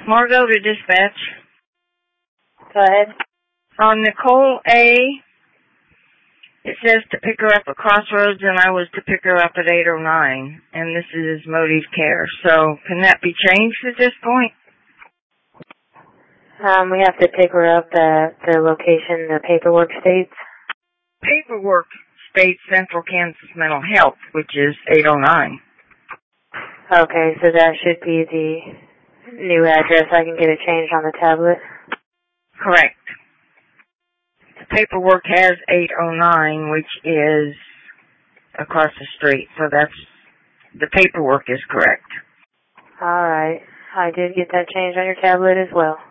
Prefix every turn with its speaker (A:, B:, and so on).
A: Margot to dispatch.
B: Go ahead.
A: On Nicole A., it says to pick her up at Crossroads, and I was to pick her up at 809, and this is Motive Care. So can that be changed at this point?
B: We have to pick her up at the location the paperwork states.
A: Paperwork states Central Kansas Mental Health, which is 809.
B: Okay, so that should be the new address. I can get it changed on the tablet.
A: Correct. The paperwork has 809, which is across the street, so the paperwork is correct.
B: All right. I did get that changed on your tablet as well.